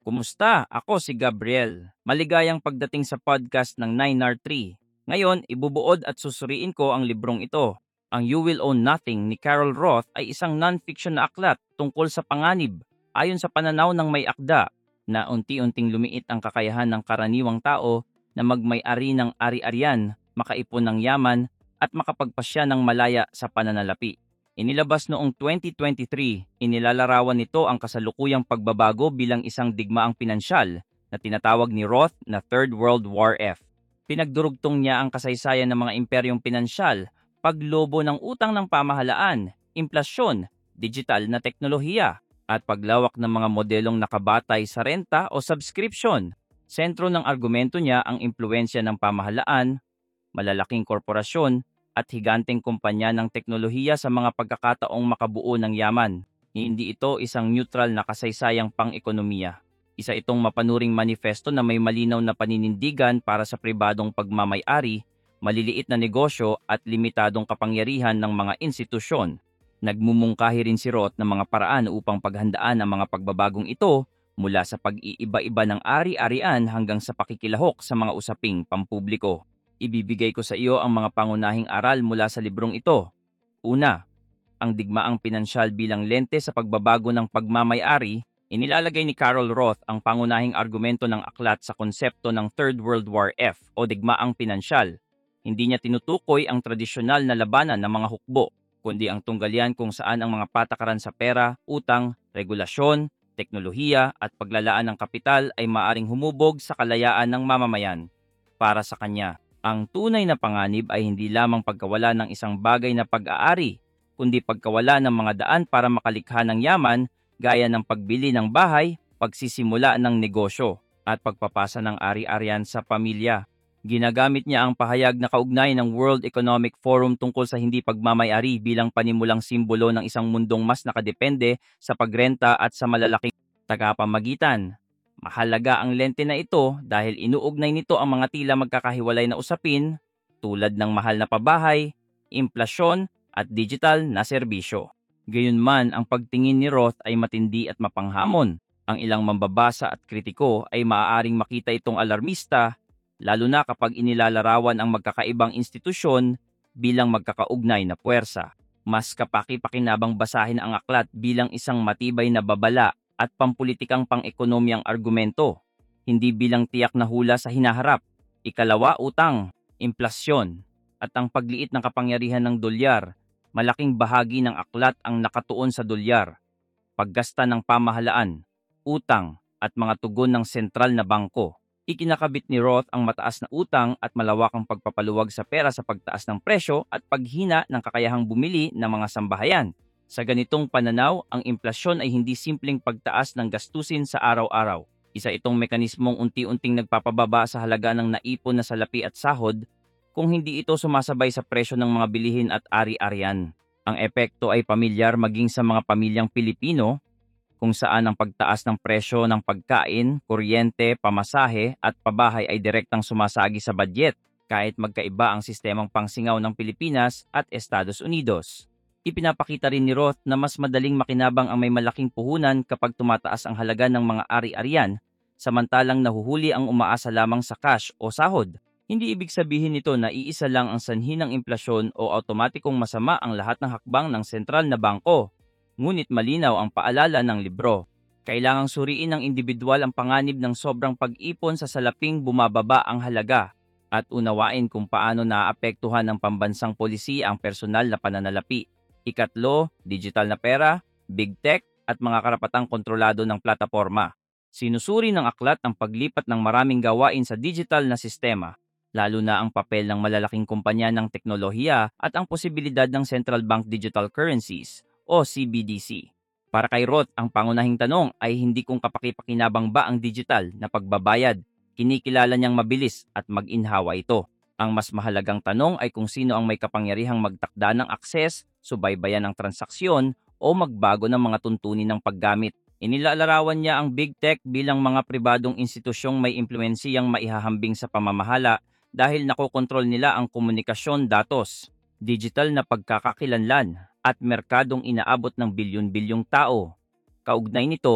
Kumusta? Ako si Gabriel. Maligayang pagdating sa podcast ng 9R3. Ngayon, ibubuod at susuriin ko ang librong ito. Ang You Will Own Nothing ni Carol Roth ay isang non-fiction na aklat tungkol sa panganib ayon sa pananaw ng may akda na unti-unting lumiit ang kakayahan ng karaniwang tao na magmay-ari ng ari-arian, makaipon ng yaman at makapagpasya ng malaya sa pananalapi. Inilabas noong 2023, inilalarawan nito ang kasalukuyang pagbabago bilang isang digmaang pinansyal na tinatawag ni Roth na Third World War F. Pinagdurugtong niya ang kasaysayan ng mga imperyong pinansyal, paglobo ng utang ng pamahalaan, implasyon, digital na teknolohiya, at paglawak ng mga modelong nakabatay sa renta o subscription. Sentro ng argumento niya ang impluensya ng pamahalaan, malalaking korporasyon, at higanteng kumpanya ng teknolohiya sa mga pagkakataong makabuo ng yaman. Hindi ito isang neutral na kasaysayang pang-ekonomiya. Isa itong mapanuring manifesto na may malinaw na paninindigan para sa pribadong pagmamay-ari, maliliit na negosyo at limitadong kapangyarihan ng mga institusyon. Nagmumungkahi rin si Roth ng mga paraan upang paghandaan ang mga pagbabagong ito mula sa pag-iiba-iba ng ari-arian hanggang sa pakikilahok sa mga usaping pampubliko. Ibibigay ko sa iyo ang mga pangunahing aral mula sa librong ito. Una, ang digmaang pinansyal bilang lente sa pagbabago ng pagmamay-ari. Inilalagay ni Carol Roth ang pangunahing argumento ng aklat sa konsepto ng Third World War F o digmaang pinansyal. Hindi niya tinutukoy ang tradisyonal na labanan ng mga hukbo, kundi ang tunggalyan kung saan ang mga patakaran sa pera, utang, regulasyon, teknolohiya at paglalaan ng kapital ay maaring humubog sa kalayaan ng mamamayan. Para sa kanya, ang tunay na panganib ay hindi lamang pagkawala ng isang bagay na pag-aari, kundi pagkawala ng mga daan para makalikha ng yaman gaya ng pagbili ng bahay, pagsisimula ng negosyo, at pagpapasa ng ari-arian sa pamilya. Ginagamit niya ang pahayag na kaugnay ng World Economic Forum tungkol sa hindi pagmamay-ari bilang panimulang simbolo ng isang mundong mas nakadepende sa pagrenta at sa malalaking tagapamagitan. Mahalaga ang lente na ito dahil inuugnay nito ang mga tila magkakahiwalay na usapin tulad ng mahal na pabahay, implasyon at digital na serbisyo. Gayunman, ang pagtingin ni Roth ay matindi at mapanghamon. Ang ilang mambabasa at kritiko ay maaaring makita itong alarmista, lalo na kapag inilalarawan ang magkakaibang institusyon bilang magkakaugnay na puwersa. Mas kapaki-pakinabang basahin ang aklat bilang isang matibay na babala at pampulitikang pang-ekonomiyang argumento, hindi bilang tiyak na hula sa hinaharap. Ikalawa, utang, implasyon, at ang pagliit ng kapangyarihan ng dolyar. Malaking bahagi ng aklat ang nakatuon sa dolyar, paggasta ng pamahalaan, utang, at mga tugon ng sentral na bangko. Ikinakabit ni Roth ang mataas na utang at malawakang pagpapaluwag sa pera sa pagtaas ng presyo at paghina ng kakayahang bumili ng mga sambahayan. Sa ganitong pananaw, ang implasyon ay hindi simpleng pagtaas ng gastusin sa araw-araw. Isa itong mekanismong unti-unting nagpapababa sa halaga ng naipon na salapi at sahod kung hindi ito sumasabay sa presyo ng mga bilihin at ari-arian. Ang epekto ay pamilyar maging sa mga pamilyang Pilipino, kung saan ang pagtaas ng presyo ng pagkain, kuryente, pamasahe at pabahay ay direktang sumasagi sa budget kahit magkaiba ang sistemang pangsingaw ng Pilipinas at Estados Unidos. Ipinapakita rin ni Roth na mas madaling makinabang ang may malaking puhunan kapag tumataas ang halaga ng mga ari-arian, samantalang nahuhuli ang umaasa lamang sa cash o sahod. Hindi ibig sabihin nito na iisa lang ang sanhi ng implasyon o automatikong masama ang lahat ng hakbang ng sentral na bangko. Ngunit malinaw ang paalala ng libro. Kailangang suriin ng individual ang panganib ng sobrang pag-ipon sa salaping bumababa ang halaga at unawain kung paano naapektuhan ng pambansang polisiya ang personal na pananalapi. Ikatlo, digital na pera, big tech at mga karapatang kontrolado ng plataporma. Sinusuri ng aklat ang paglipat ng maraming gawain sa digital na sistema, lalo na ang papel ng malalaking kumpanya ng teknolohiya at ang posibilidad ng central bank digital currencies o CBDC. Para kay Roth, ang pangunahing tanong ay hindi kung kapaki-pakinabang ba ang digital na pagbabayad. Kinikilala niyang mabilis at mag-inhawa ito. Ang mas mahalagang tanong ay kung sino ang may kapangyarihang magtakda ng akses, subaybayan ng transaksyon o magbago ng mga tuntunin ng paggamit. Inilalarawan niya ang big tech bilang mga pribadong institusyong may impluensiyang maihahambing sa pamamahala dahil nakokontrol nila ang komunikasyon, datos, digital na pagkakakilanlan at merkadong inaabot ng bilyon-bilyong tao. Kaugnay nito,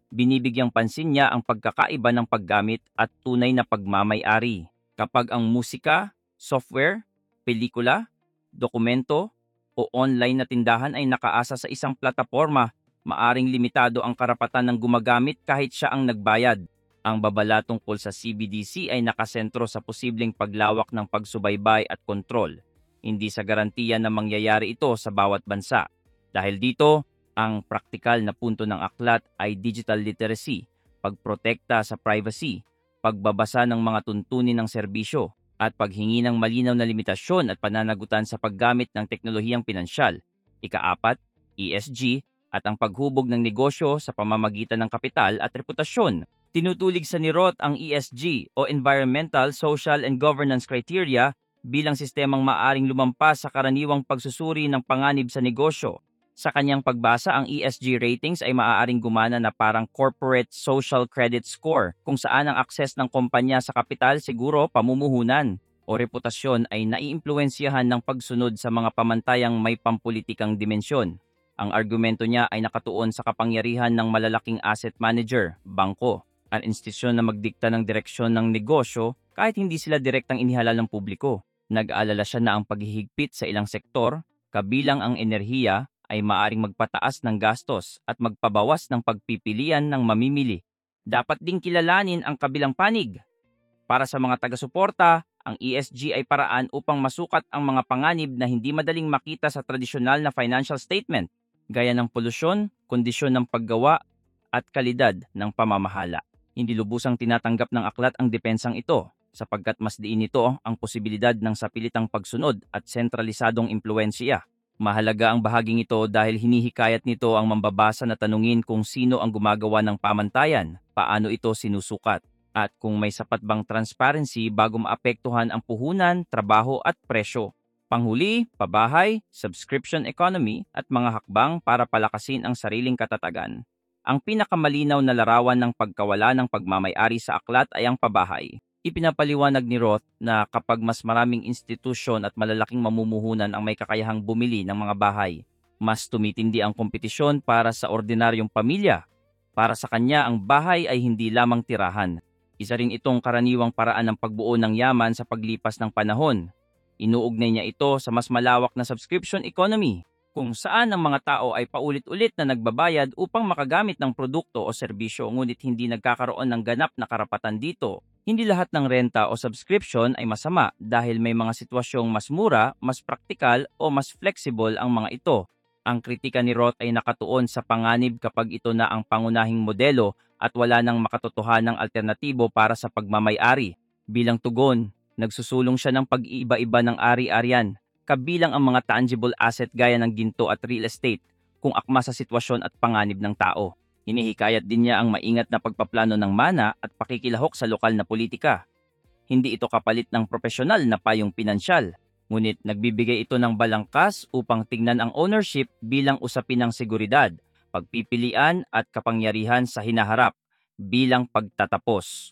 Binibigyang pansin niya ang pagkakaiba ng paggamit at tunay na pagmamay-ari. Kapag ang musika, software, pelikula, dokumento, o online na tindahan ay nakaasa sa isang plataporma, maaring limitado ang karapatan ng gumagamit kahit siya ang nagbayad. Ang babala tungkol sa CBDC ay nakasentro sa posibleng paglawak ng pagsubaybay at kontrol, hindi sa garantiya na mangyayari ito sa bawat bansa. Dahil dito, ang praktikal na punto ng aklat ay digital literacy, pagprotekta sa privacy, pagbabasa ng mga tuntunin ng serbisyo, at paghingi ng malinaw na limitasyon at pananagutan sa paggamit ng teknolohiyang pinansyal. Ika-4, ESG, at ang paghubog ng negosyo sa pamamagitan ng kapital at reputasyon. Tinutulig sa ni Roth ang ESG o Environmental, Social and Governance Criteria bilang sistemang maaring lumampas sa karaniwang pagsusuri ng panganib sa negosyo. Sa kanyang pagbasa, ang ESG ratings ay maaaring gumana na parang corporate social credit score kung saan ang akses ng kumpanya sa kapital, siguro, pamumuhunan o reputasyon ay naiimpluwensyahan ng pagsunod sa mga pamantayang may pampulitikang dimensyon. Ang argumento niya ay nakatuon sa kapangyarihan ng malalaking asset manager, bangko, at institusyon na magdikta ng direksyon ng negosyo kahit hindi sila direktang inihalal ng publiko. Nag-aalala siya na ang paghihigpit sa ilang sektor, kabilang ang enerhiya, ay maaring magpataas ng gastos at magpabawas ng pagpipilian ng mamimili. Dapat ding kilalanin ang kabilang panig. Para sa mga taga-suporta, ang ESG ay paraan upang masukat ang mga panganib na hindi madaling makita sa tradisyonal na financial statement, gaya ng polusyon, kondisyon ng paggawa, at kalidad ng pamamahala. Hindi lubusang tinatanggap ng aklat ang depensang ito, sapagkat mas diin nito ang posibilidad ng sapilitang pagsunod at sentralisadong impluwensya. Mahalaga ang bahaging ito dahil hinihikayat nito ang mambabasa na tanungin kung sino ang gumagawa ng pamantayan, paano ito sinusukat, at kung may sapat bang transparency bago maapektuhan ang puhunan, trabaho at presyo. Panghuli, pabahay, subscription economy at mga hakbang para palakasin ang sariling katatagan. Ang pinakamalinaw na larawan ng pagkawala ng pagmamay-ari sa aklat ay ang pabahay. Ipinapaliwanag ni Roth na kapag mas maraming institusyon at malalaking mamumuhunan ang may kakayahang bumili ng mga bahay, mas tumitindi ang kompetisyon para sa ordinaryong pamilya. Para sa kanya, ang bahay ay hindi lamang tirahan. Isa rin itong karaniwang paraan ng pagbuo ng yaman sa paglipas ng panahon. Inuugnay niya ito sa mas malawak na subscription economy, kung saan ang mga tao ay paulit-ulit na nagbabayad upang makagamit ng produkto o serbisyo ngunit hindi nagkakaroon ng ganap na karapatan dito. Hindi lahat ng renta o subscription ay masama dahil may mga sitwasyong mas mura, mas praktikal o mas flexible ang mga ito. Ang kritika ni Roth ay nakatuon sa panganib kapag ito na ang pangunahing modelo at wala nang makatotohanang alternatibo para sa pagmamay-ari. Bilang tugon, nagsusulong siya ng pag-iiba-iba ng ari-arian, kabilang ang mga tangible asset gaya ng ginto at real estate, kung akma sa sitwasyon at panganib ng tao. Hinihikayat din niya ang maingat na pagpaplano ng mana at pakikilahok sa lokal na politika. Hindi ito kapalit ng profesional na payong pinansyal, ngunit nagbibigay ito ng balangkas upang tingnan ang ownership bilang usapin ng seguridad, pagpipilian at kapangyarihan sa hinaharap bilang pagtatapos.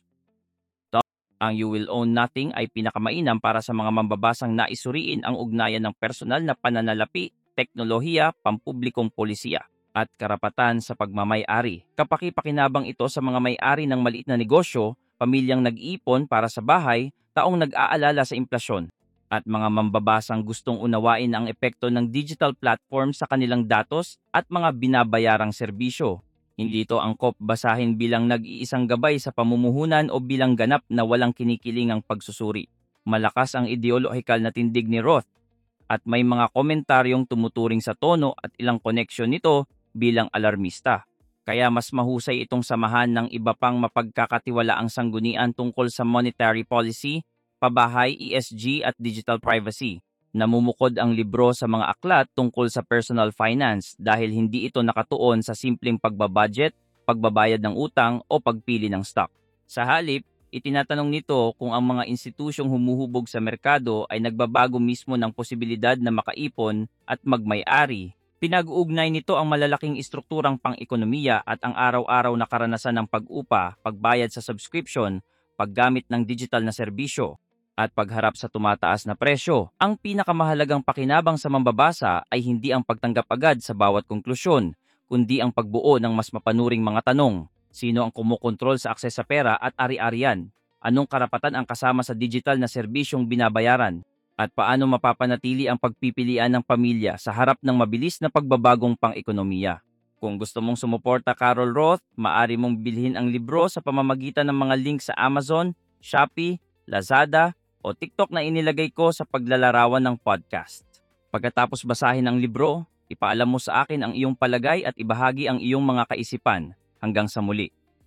Ang You Will Own Nothing ay pinakamainam para sa mga mambabasang naisuriin ang ugnayan ng personal na pananalapi, teknolohiya, pampublikong polisiya, at karapatan sa pagmamay-ari. Kapaki-pakinabang ito sa mga may-ari ng maliit na negosyo, pamilyang nag-iipon para sa bahay, taong nag-aalala sa implasyon, at mga mambabasang gustong unawain ang epekto ng digital platform sa kanilang datos at mga binabayarang serbisyo. Hindi ito angkop basahin bilang nag-iisang gabay sa pamumuhunan o bilang ganap na walang kinikilingang pagsusuri. Malakas ang ideolohikal na tindig ni Roth, at may mga komentaryong tumuturing sa tono at ilang koneksyon nito bilang alarmista. Kaya mas mahusay itong samahan ng iba pang mapagkakatiwalaang sanggunian tungkol sa monetary policy, pabahay, ESG at digital privacy. Namumukod ang libro sa mga aklat tungkol sa personal finance dahil hindi ito nakatuon sa simpleng pagbabudget, pagbabayad ng utang o pagpili ng stock. Sa halip, itinatanong nito kung ang mga institusyong humuhubog sa merkado ay nagbabago mismo ng posibilidad na makaipon at magmay-ari. Pinag-uugnay nito ang malalaking istrukturang pang-ekonomiya at ang araw-araw na karanasan ng pag-upa, pagbayad sa subscription, paggamit ng digital na serbisyo, at pagharap sa tumataas na presyo. Ang pinakamahalagang pakinabang sa mambabasa ay hindi ang pagtanggap agad sa bawat konklusyon, kundi ang pagbuo ng mas mapanuring mga tanong. Sino ang kumukontrol sa akses sa pera at ari-arian? Anong karapatan ang kasama sa digital na serbisyong binabayaran? At paano mapapanatili ang pagpipilian ng pamilya sa harap ng mabilis na pagbabagong pang-ekonomiya? Kung gusto mong sumuporta Carol Roth, maaari mong bilhin ang libro sa pamamagitan ng mga link sa Amazon, Shopee, Lazada, o TikTok na inilagay ko sa paglalarawan ng podcast. Pagkatapos basahin ang libro, ipaalam mo sa akin ang iyong palagay at ibahagi ang iyong mga kaisipan. Hanggang sa muli.